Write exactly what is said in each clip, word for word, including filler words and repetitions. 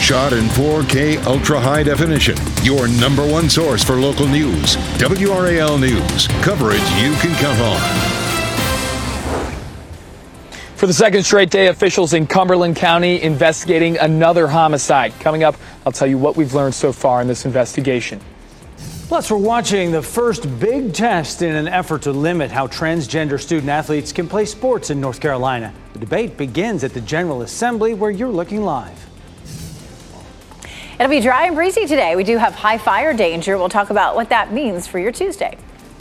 Shot in four K ultra high definition. Your number one source for local news. W R A L News. Coverage you can count on. For the second straight day, officials in Cumberland County investigating another homicide. Coming up, I'll tell you what we've learned so far in this investigation. Plus, we're watching the first big test in an effort to limit how transgender student athletes can play sports in North Carolina. The debate begins at the General Assembly, where you're looking live. It'll be dry and breezy today. We do have high fire danger. We'll talk about what that means for your Tuesday.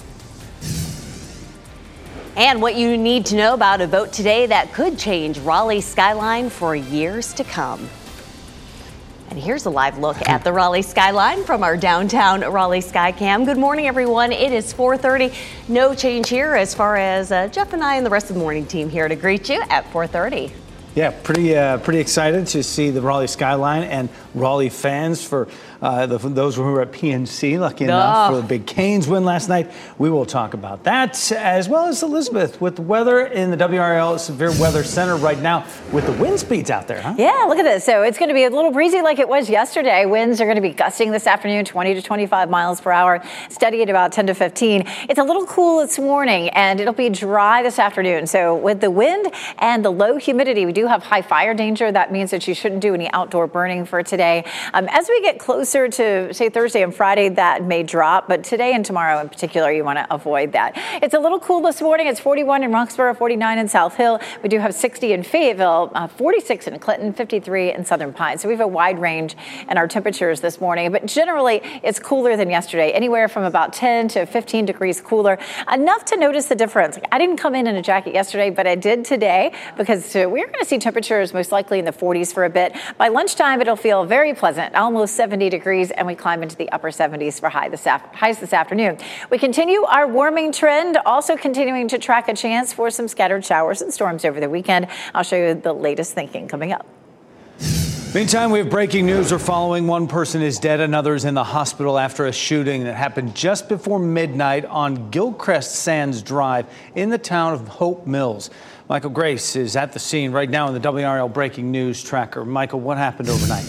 And what you need to know about a vote today that could change Raleigh's skyline for years to come. And here's a live look at the Raleigh skyline from our downtown Raleigh Skycam. Good morning, everyone. It is four thirty. No change here as far as uh, Jeff and I and the rest of the morning team here to greet you at four thirty. Yeah, pretty uh, pretty excited to see the Raleigh skyline and Raleigh fans for uh, the, those who were at P N C, lucky enough oh. for the big Canes win last night. We will talk about that, as well as Elizabeth with the weather in the W R L Severe Weather Center right now with the wind speeds out there, huh? Yeah, look at this. So it's going to be a little breezy like it was yesterday. Winds are going to be gusting this afternoon, twenty to twenty-five miles per hour, steady at about ten to fifteen. It's a little cool this morning, and it'll be dry this afternoon. So with the wind and the low humidity, we do have high fire danger. That means that you shouldn't do any outdoor burning for today. Um, as we get closer to, say, Thursday and Friday, that may drop. But today and tomorrow in particular, you want to avoid that. It's a little cool this morning. It's forty-one in Roxborough, forty-nine in South Hill. We do have sixty in Fayetteville, uh, forty-six in Clinton, fifty-three in Southern Pines. So we have a wide range in our temperatures this morning. But generally, it's cooler than yesterday, anywhere from about ten to fifteen degrees cooler. Enough to notice the difference. I didn't come in in a jacket yesterday, but I did today because uh, we're going to see temperatures most likely in the forties for a bit. By lunchtime, it'll feel very pleasant, almost seventy degrees, and we climb into the upper seventies for high this af- highs this afternoon. We continue our warming trend, also continuing to track a chance for some scattered showers and storms over the weekend. I'll show you the latest thinking coming up. Meantime, we have breaking news. We're following. One person is dead, another is in the hospital after a shooting that happened just before midnight on Gilchrist Sands Drive in the town of Hope Mills. Michael Grace is at the scene right now in the W R L Breaking News Tracker. Michael, what happened overnight?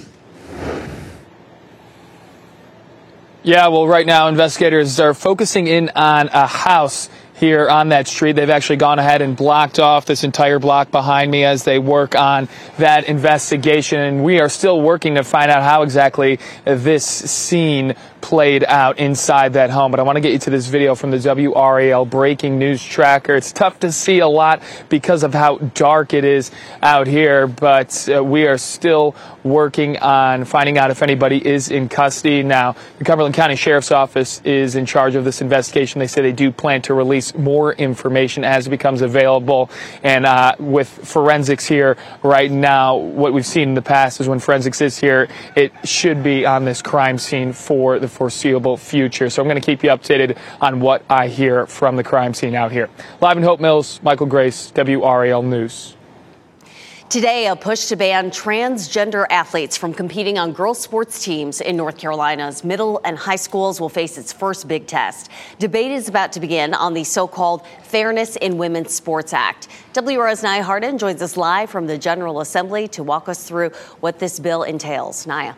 Yeah, well, right now investigators are focusing in on a house here on that street. They've actually gone ahead and blocked off this entire block behind me as they work on that investigation. And we are still working to find out how exactly this scene played out inside that home. But I want to get you to this video from the W R A L Breaking News Tracker. It's tough to see a lot because of how dark it is out here, but uh, we are still working on finding out if anybody is in custody. Now, the Cumberland County Sheriff's Office is in charge of this investigation. They say they do plan to release more information as it becomes available. And uh, with forensics here right now, what we've seen in the past is when forensics is here, it should be on this crime scene for the foreseeable future. So I'm going to keep you updated on what I hear from the crime scene out here. Live in Hope Mills, Michael Grace, W R A L News. Today, a push to ban transgender athletes from competing on girls' sports teams in North Carolina's middle and high schools will face its first big test. Debate is about to begin on the so-called Fairness in Women's Sports Act. W R L's Naya Hardin joins us live from the General Assembly to walk us through what this bill entails. Naya.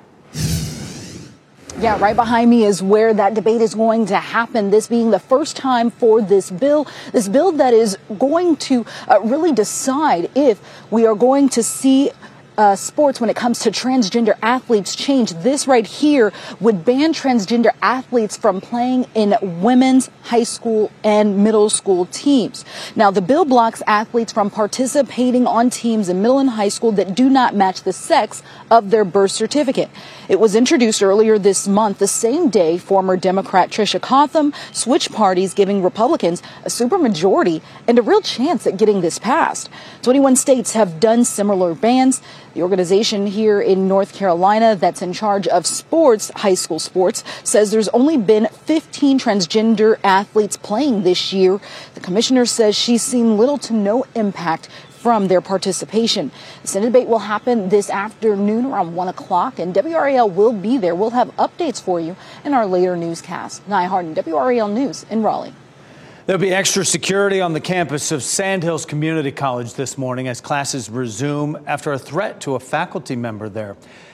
Yeah, right behind me is where that debate is going to happen, this being the first time for this bill, this bill that is going to uh, really decide if we are going to see Uh, sports when it comes to transgender athletes change. This right here would ban transgender athletes from playing in women's high school and middle school teams. Now, the bill blocks athletes from participating on teams in middle and high school that do not match the sex of their birth certificate. It was introduced earlier this month, the same day former Democrat Tricia Cotham switched parties, giving Republicans a supermajority and a real chance at getting this passed. twenty-one states have done similar bans. The organization here in North Carolina that's in charge of sports, high school sports, says there's only been fifteen transgender athletes playing this year. The commissioner says she's seen little to no impact from their participation. The Senate debate will happen this afternoon around one o'clock, and W R A L will be there. We'll have updates for you in our later newscast. Naya Hardin, W R A L News in Raleigh. There'll be extra security on the campus of Sandhills Community College this morning as classes resume after a threat to a faculty member there.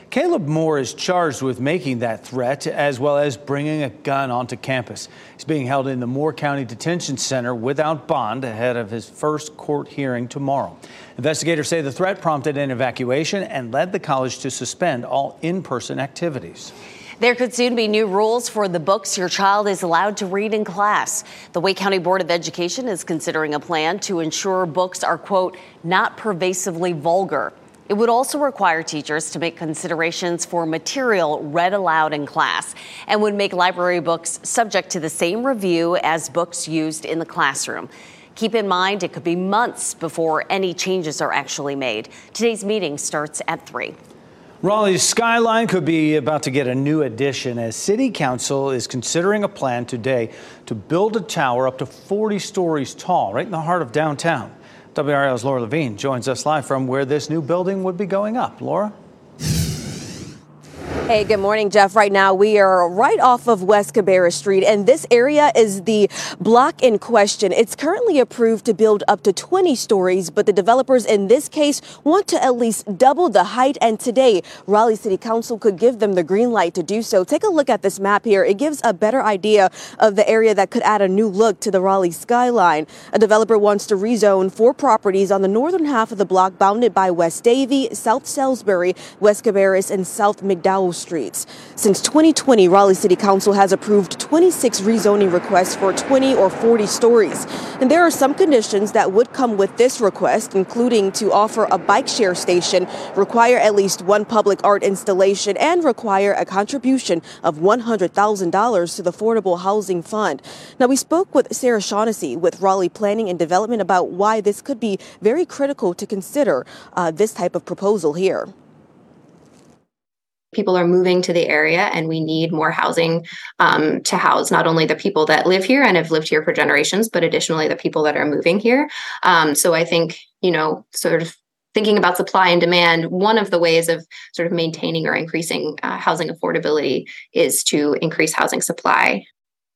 Caleb Moore is charged with making that threat as well as bringing a gun onto campus. He's being held in the Moore County Detention Center without bond ahead of his first court hearing tomorrow. Investigators say the threat prompted an evacuation and led the college to suspend all in-person activities. There could soon be new rules for the books your child is allowed to read in class. The Wake County Board of Education is considering a plan to ensure books are, quote, not pervasively vulgar. It would also require teachers to make considerations for material read aloud in class and would make library books subject to the same review as books used in the classroom. Keep in mind, it could be months before any changes are actually made. Today's meeting starts at three. Raleigh's skyline could be about to get a new addition as City Council is considering a plan today to build a tower up to forty stories tall right in the heart of downtown. W R A L's Laura Levine joins us live from where this new building would be going up. Laura? Hey, good morning, Jeff. Right now, we are right off of West Cabarrus Street, and this area is the block in question. It's currently approved to build up to twenty stories, but the developers in this case want to at least double the height, and today, Raleigh City Council could give them the green light to do so. Take a look at this map here. It gives a better idea of the area that could add a new look to the Raleigh skyline. A developer wants to rezone four properties on the northern half of the block bounded by West Davie, South Salisbury, West Cabarrus, and South McDowell streets. Since twenty twenty, Raleigh City Council has approved twenty-six rezoning requests for twenty or forty stories. And there are some conditions that would come with this request, including to offer a bike share station, require at least one public art installation, and require a contribution of one hundred thousand dollars to the Affordable Housing Fund. Now, we spoke with Sarah Shaughnessy with Raleigh Planning and Development about why this could be very critical to consider uh, this type of proposal here. People are moving to the area, and we need more housing um, to house not only the people that live here and have lived here for generations, but additionally the people that are moving here. Um, so I think, you know, sort of thinking about supply and demand, one of the ways of sort of maintaining or increasing uh, housing affordability is to increase housing supply.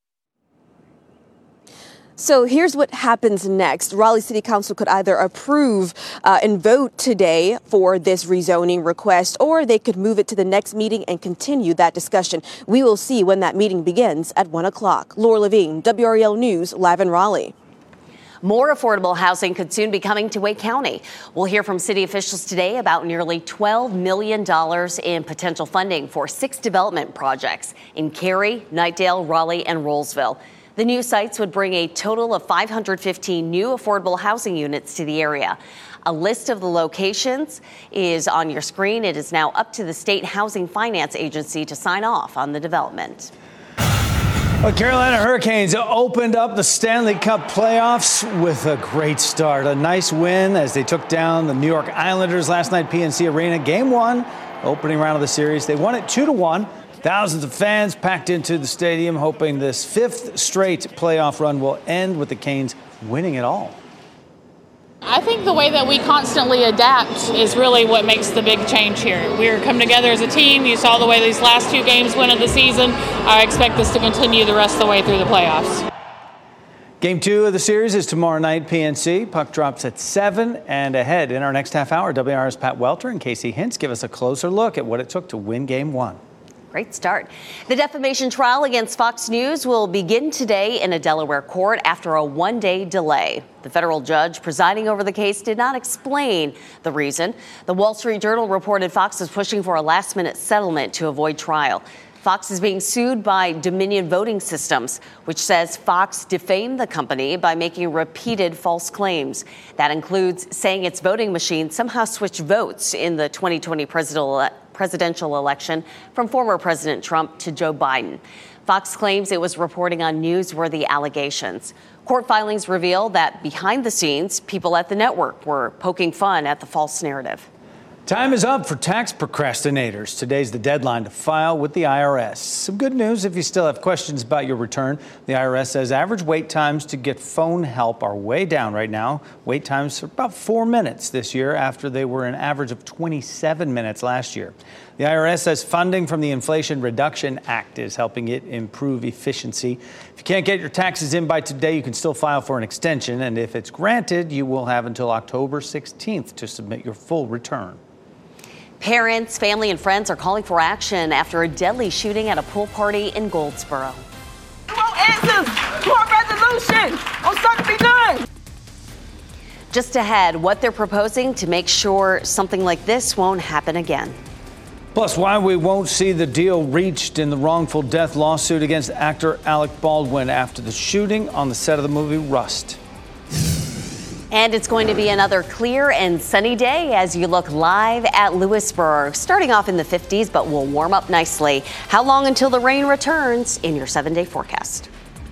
So here's what happens next. Raleigh City Council could either approve uh, and vote today for this rezoning request, or they could move it to the next meeting and continue that discussion. We will see when that meeting begins at one o'clock. Laura Levine, W R A L News, live in Raleigh. More affordable housing could soon be coming to Wake County. We'll hear from city officials today about nearly twelve million dollars in potential funding for six development projects in Cary, Knightdale, Raleigh, and Rollsville. The new sites would bring a total of five hundred fifteen new affordable housing units to the area. A list of the locations is on your screen. It is now up to the State Housing Finance Agency to sign off on the development. Well, Carolina Hurricanes opened up the Stanley Cup playoffs with a great start. A nice win as they took down the New York Islanders last night, P N C Arena. Game one, opening round of the series. They won it two to one. Thousands of fans packed into the stadium, hoping this fifth straight playoff run will end with the Canes winning it all. I think the way that we constantly adapt is really what makes the big change here. We're coming together as a team. You saw the way these last two games went of the season. I expect this to continue the rest of the way through the playoffs. Game two of the series is tomorrow night, P N C. Puck drops at seven, and ahead in our next half hour, W R A's Pat Welter and Casey Hintz give us a closer look at what it took to win game one. Great start. The defamation trial against Fox News will begin today in a Delaware court after a one-day delay. The federal judge presiding over the case did not explain the reason. The Wall Street Journal reported Fox is pushing for a last-minute settlement to avoid trial. Fox is being sued by Dominion Voting Systems, which says Fox defamed the company by making repeated false claims. That includes saying its voting machine somehow switched votes in the twenty twenty presidential presidential election from former President Trump to Joe Biden. Fox claims it was reporting on newsworthy allegations. Court filings reveal that behind the scenes, people at the network were poking fun at the false narrative. Time is up for tax procrastinators. Today's the deadline to file with the I R S. Some good news if you still have questions about your return. The I R S says average wait times to get phone help are way down right now. Wait times are about four minutes this year after they were an average of twenty-seven minutes last year. The I R S says funding from the Inflation Reduction Act is helping it improve efficiency. If you can't get your taxes in by today, you can still file for an extension. And if it's granted, you will have until October sixteenth to submit your full return. Parents, family, and friends are calling for action after a deadly shooting at a pool party in Goldsboro. More answers, more resolution on something to be done. Just ahead, what they're proposing to make sure something like this won't happen again. Plus, why we won't see the deal reached in the wrongful death lawsuit against actor Alec Baldwin after the shooting on the set of the movie Rust. And it's going to be another clear and sunny day as you look live at Lewisburg. Starting off in the fifties, but will warm up nicely. How long until the rain returns in your seven-day forecast?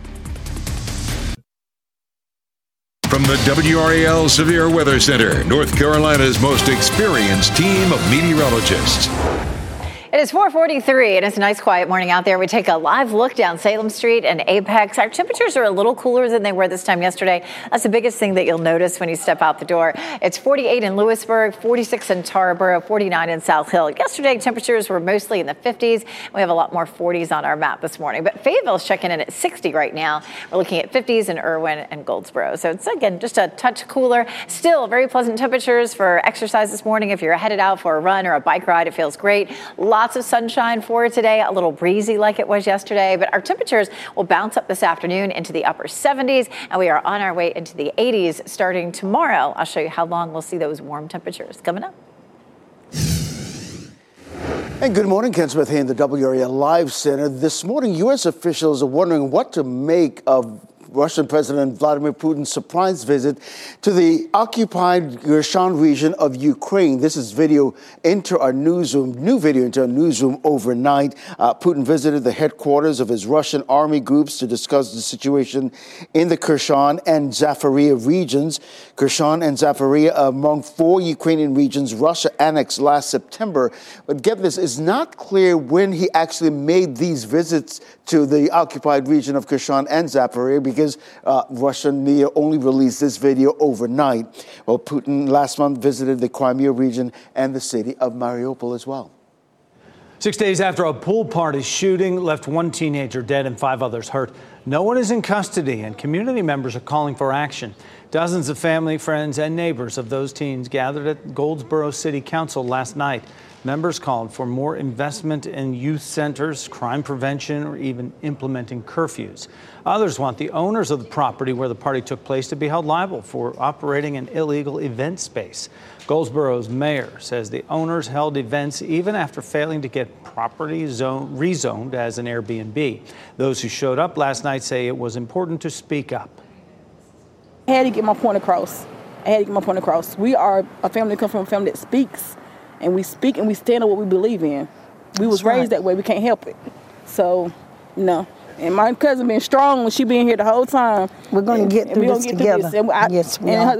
From the W R A L Severe Weather Center, North Carolina's most experienced team of meteorologists. It is four forty-three, and it's a nice quiet morning out there. We take a live look down Salem Street and Apex. Our temperatures are a little cooler than they were this time yesterday. That's the biggest thing that you'll notice when you step out the door. It's forty-eight in Lewisburg, forty-six in Tarboro, forty-nine in South Hill. Yesterday, temperatures were mostly in the fifties. We have a lot more forties on our map this morning. But Fayetteville's checking in at sixty right now. We're looking at fifties in Irwin and Goldsboro. So it's, again, just a touch cooler. Still very pleasant temperatures for exercise this morning. If you're headed out for a run or a bike ride, it feels great. Lots of sunshine for today, a little breezy like it was yesterday, but our temperatures will bounce up this afternoon into the upper seventies, and we are on our way into the eighties starting tomorrow. I'll show you how long we'll see those warm temperatures coming up. And good morning, Ken Smith here in the W R A L Live Center. This morning, U S officials are wondering what to make of Russian President Vladimir Putin's surprise visit to the occupied Kherson region of Ukraine. This is video into our newsroom, new video into our newsroom overnight. Uh, Putin visited the headquarters of his Russian army groups to discuss the situation in the Kherson and Zaporizhzhia regions. Kherson and Zaporizhzhia are among four Ukrainian regions Russia annexed last September. But get this, it's not clear when he actually made these visits to the occupied region of Kherson and Zaporizhzhia, because uh, Russian media only released this video overnight. Well, Putin last month visited the Crimea region and the city of Mariupol as well. Six days after a pool party shooting left one teenager dead and five others hurt, no one is in custody, and community members are calling for action. Dozens of family, friends, and neighbors of those teens gathered at Goldsboro City Council last night. Members called for more investment in youth centers, crime prevention, or even implementing curfews. Others want the owners of the property where the party took place to be held liable for operating an illegal event space. Goldsboro's mayor says the owners held events even after failing to get property zone, rezoned as an Airbnb. Those who showed up last night say it was important to speak up. I had to get my point across. I had to get my point across. We are a family that comes from a family that speaks. And we speak and we stand on what we believe in. We was That's raised right. that way. We can't help it. So, no. And my cousin been strong when she been here the whole time. We're going to get through this together. And I, Yes, we and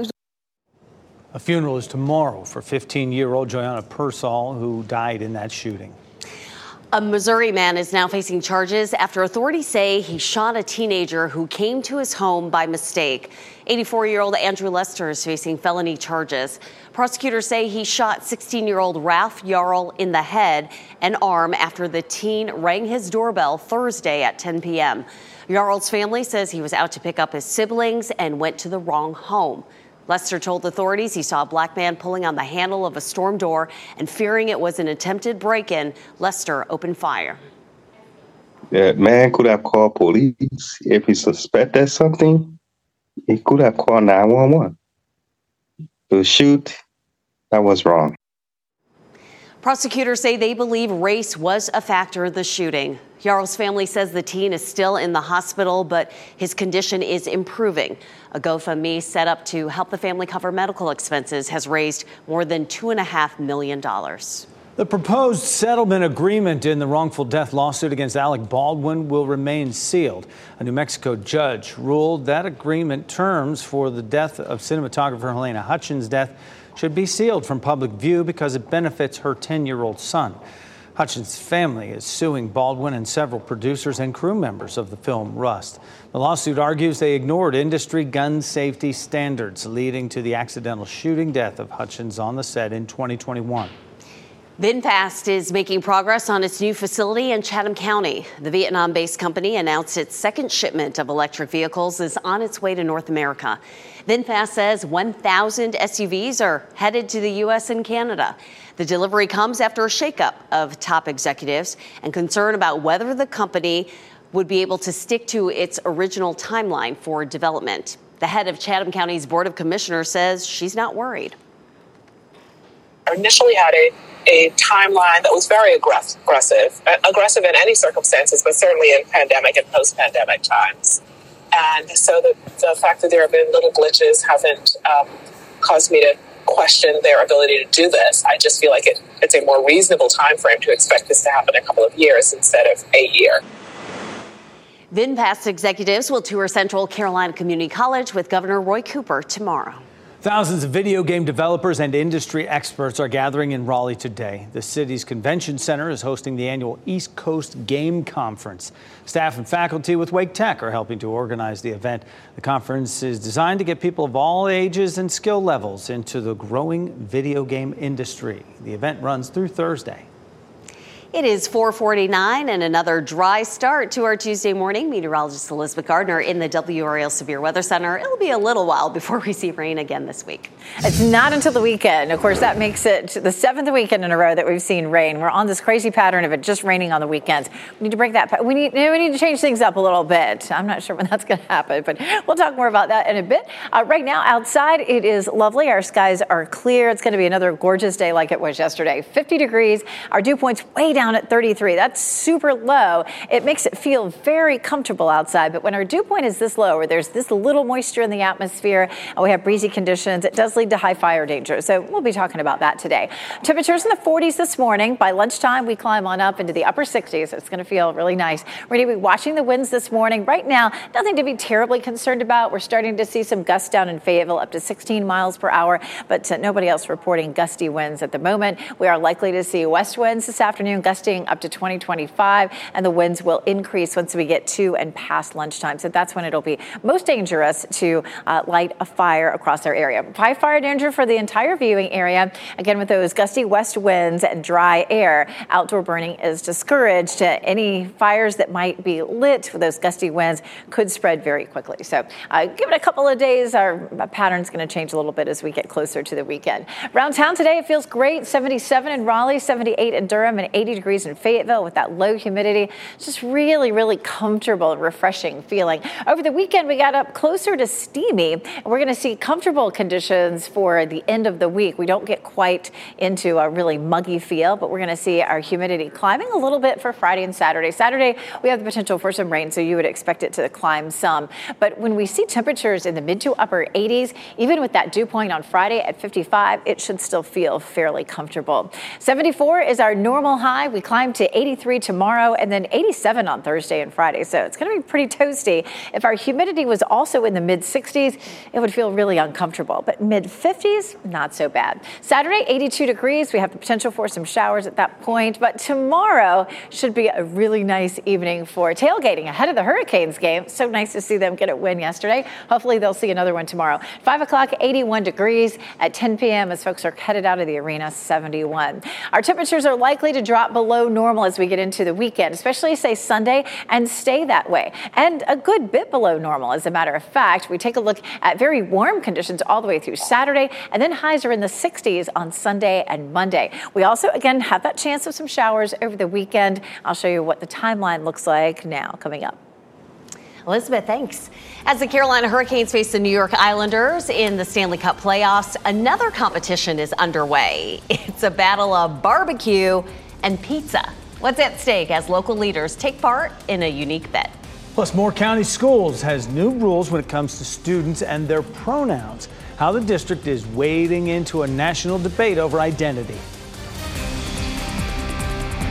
are. her- A funeral is tomorrow for fifteen-year-old Joanna Pearsall, who died in that shooting. A Missouri man is now facing charges after authorities say he shot a teenager who came to his home by mistake. eighty-four-year-old Andrew Lester is facing felony charges. Prosecutors say he shot sixteen-year-old Ralph Yarl in the head and arm after the teen rang his doorbell Thursday at ten p.m. Yarl's family says he was out to pick up his siblings and went to the wrong home. Lester told authorities he saw a black man pulling on the handle of a storm door, and fearing it was an attempted break-in, Lester opened fire. That man could have called police. If he suspected something, he could have called nine one one. To shoot, that was wrong. Prosecutors say they believe race was a factor in the shooting. Yarl's family says the teen is still in the hospital, but his condition is improving. A GoFundMe set up to help the family cover medical expenses has raised more than two and a half million dollars. The proposed settlement agreement in the wrongful death lawsuit against Alec Baldwin will remain sealed. A New Mexico judge ruled that agreement terms for the death of cinematographer Helena Hutchins' death should be sealed from public view because it benefits her ten-year-old son. Hutchins' family is suing Baldwin and several producers and crew members of the film Rust. The lawsuit argues they ignored industry gun safety standards, leading to the accidental shooting death of Hutchins on the set in twenty twenty-one. VinFast is making progress on its new facility in Chatham County. The Vietnam-based company announced its second shipment of electric vehicles is on its way to North America. VinFast says one thousand S U Vs are headed to the U S and Canada. The delivery comes after a shakeup of top executives and concern about whether the company would be able to stick to its original timeline for development. The head of Chatham County's Board of Commissioners says she's not worried. Initially had a, a timeline that was very aggressive, aggressive, aggressive in any circumstances, but certainly in pandemic and post-pandemic times. And so the, the fact that there have been little glitches hasn't um, caused me to question their ability to do this. I just feel like it, it's a more reasonable time frame to expect this to happen in a couple of years instead of a year. VinFast executives will tour Central Carolina Community College with Governor Roy Cooper tomorrow. Thousands of video game developers and industry experts are gathering in Raleigh today. The city's convention center is hosting the annual East Coast Game Conference. Staff and faculty with Wake Tech are helping to organize the event. The conference is designed to get people of all ages and skill levels into the growing video game industry. The event runs through Thursday. It is four forty-nine and another dry start to our Tuesday morning. Meteorologist Elizabeth Gardner in the W R A L Severe Weather Center. It'll be a little while before we see rain again this week. It's not until the weekend. Of course, that makes it the seventh weekend in a row that we've seen rain. We're on this crazy pattern of it just raining on the weekends. We need to break that. We need, we need to change things up a little bit. I'm not sure when that's going to happen, but we'll talk more about that in a bit. Uh, right now, outside, it is lovely. Our skies are clear. It's going to be another gorgeous day like it was yesterday. fifty degrees. Our dew point's way down at thirty-three. That's super low. It makes it feel very comfortable outside. But when our dew point is this low, where there's this little moisture in the atmosphere, and we have breezy conditions, it does lead to high fire danger. So we'll be talking about that today. Temperatures in the forties this morning. By lunchtime, we climb on up into the upper sixties. It's going to feel really nice. We're going to be watching the winds this morning. Right now, nothing to be terribly concerned about. We're starting to see some gusts down in Fayetteville up to sixteen miles per hour, but uh, nobody else reporting gusty winds at the moment. We are likely to see west winds this afternoon, gusting up to twenty, twenty-five, and the winds will increase once we get to and past lunchtime. So that's when it'll be most dangerous to uh, light a fire across our area. High fire danger for the entire viewing area. Again, with those gusty west winds and dry air, outdoor burning is discouraged. Uh, any fires that might be lit with those gusty winds could spread very quickly. So uh, give it a couple of days. Our pattern's going to change a little bit as we get closer to the weekend. Around town today, it feels great. seventy-seven in Raleigh, seventy-eight in Durham, and eighty degrees in Fayetteville with that low humidity. It's just really, really comfortable and refreshing feeling. Over the weekend, we got up closer to steamy, and we're going to see comfortable conditions for the end of the week. We don't get quite into a really muggy feel, but we're going to see our humidity climbing a little bit for Friday and Saturday. Saturday, we have the potential for some rain, so you would expect it to climb some. But when we see temperatures in the mid to upper eighties, even with that dew point on Friday at fifty-five, it should still feel fairly comfortable. seventy-four is our normal high. We climb to eighty-three tomorrow and then eighty-seven on Thursday and Friday. So it's going to be pretty toasty. If our humidity was also in the mid sixties, it would feel really uncomfortable. But mid fifties, not so bad. Saturday, eighty-two degrees. We have the potential for some showers at that point. But tomorrow should be a really nice evening for tailgating ahead of the Hurricanes game. So nice to see them get a win yesterday. Hopefully they'll see another one tomorrow. five o'clock, eighty-one degrees. At ten p.m. as folks are headed out of the arena, seventy-one. Our temperatures are likely to drop below normal as we get into the weekend, especially say Sunday, and stay that way. And a good bit below normal, as a matter of fact. We take a look at very warm conditions all the way through Saturday, and then highs are in the sixties on Sunday and Monday. We also, again, have that chance of some showers over the weekend. I'll show you what the timeline looks like now coming up. Elizabeth, thanks. As the Carolina Hurricanes face the New York Islanders in the Stanley Cup playoffs, another competition is underway. It's a battle of barbecue and pizza. What's at stake as local leaders take part in a unique bet? Plus, Moore County Schools has new rules when it comes to students and their pronouns. How the district is wading into a national debate over identity.